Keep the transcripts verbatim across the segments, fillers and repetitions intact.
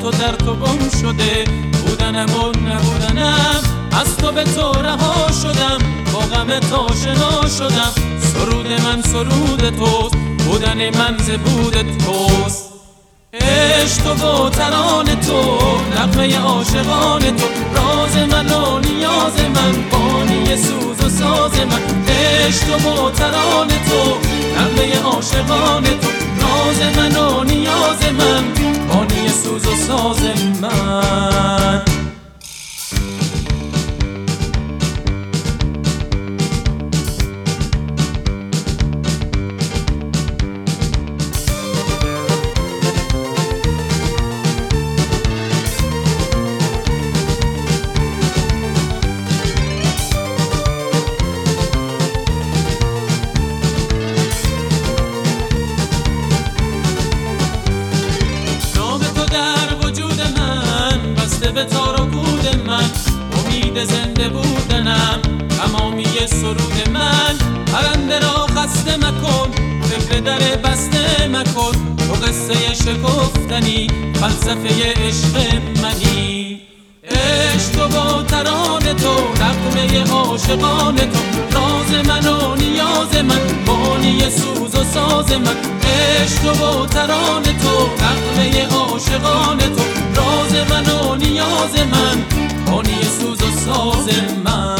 تو در تو گم شده، بودنم و نبودنم، از تو به تو رها شدم، با غم تو آشنا شدم. سرود من سرود توست، بودن من ز بود توست. عشق تو و تران تو، نغمه عاشقان تو، راز من و نیاز من، بانی سوز و ساز من. عشق تو و تران تو، نغمه عاشقان تو، راز من و نیاز من، بانی سوز و ساز من. به تار و پود من، امید زنده بودنم، تمامی سرود من. پرنده را خسته مکن، فکر در بسته مکن، تو قصه شکفتنی، فلسفه عشق منی. عشق تو با تران تو، نغمه عاشقان تو، راز من و نیاز من، بانی سوز و ساز من. عشق تو با تران تو، نغمه عاشقان تو، راز من و نیاز من، بانی سوز و ساز من.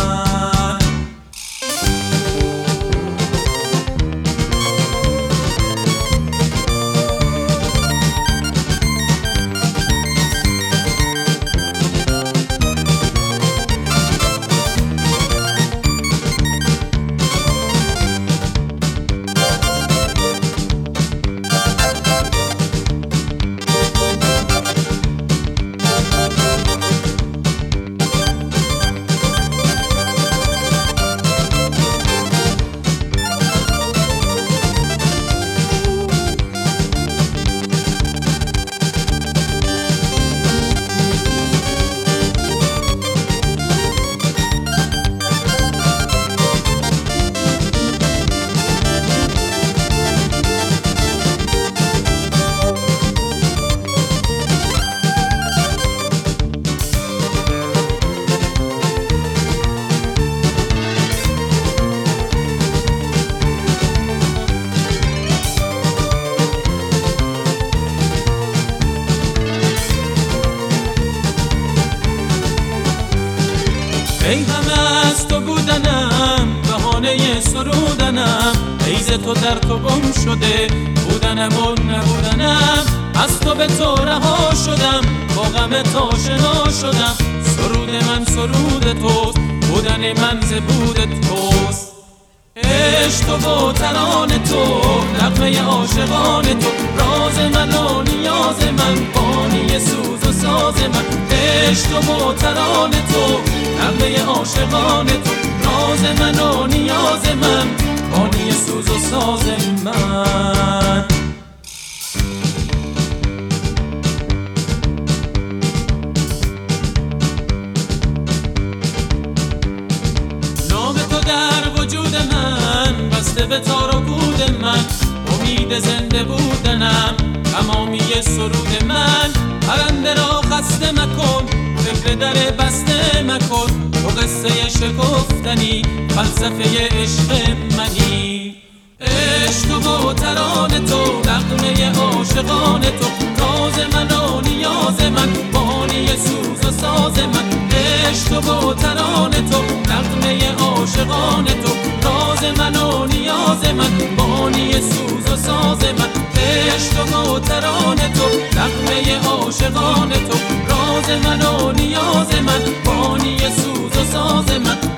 ای همه از تو بودنم، بهانه سرودنم، ای ز تو در تو گم شده، بودنم و نبودنم، از تو به تو رها شدم، با غم تو آشنا شدم. سرود من سرود توست، بودن من ز بود توست. عشق تو و تران تو، نغمه عاشقان تو، راز من و نیاز من، بانی سوز و ساز من. عشق تو و تران تو، نغمه عاشقان تو، راز من و نیاز من، بانی سوز و ساز من. نام تو در وجود من، بسته به تار و پود من، امید زنده بودنم، تمامی سرود من. پرنده را خسته مکن، فکر در بسته مکن، تو قصه شکفتنی، فلسفه عشق منی. عشق تو و تران تو، نغمه عاشقان تو، راز من و نیاز من، بانی سوز و ساز من. عشق تو و تران تو، نغمه عاشقان تو، راز من و نیاز من، بانی سوز و ساز من. عشق تو و تران تو، نغمه عاشقان تو، راز من و نیاز من، بانی سوز و ساز من.